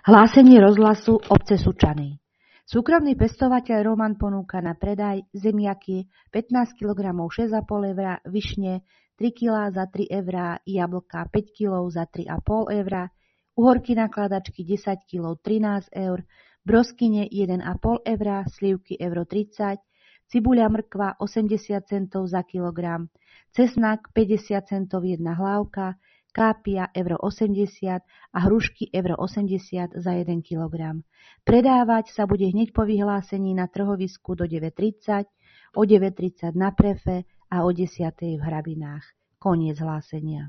Hlásenie rozhlasu obce Sučany. Súkromný pestovateľ Roman ponúka na predaj zemiaky 15 kg 6,5 €, višne 3 kg za 3 €, jablka 5 kg za 3,5 €, uhorky nakladačky 10 kg 13 €, broskyne 1,5 €, slivky €30, cibuľa mrkva 80 centov za kilogram, cesnak 50 centov jedna hlávka, kápia €80 a hrušky €80 za 1 kilogram. Predávať sa bude hneď po vyhlásení na trhovisku do 9:30, o 9:30 na Prefe a o 10:00 v Hrabinách. Koniec hlásenia.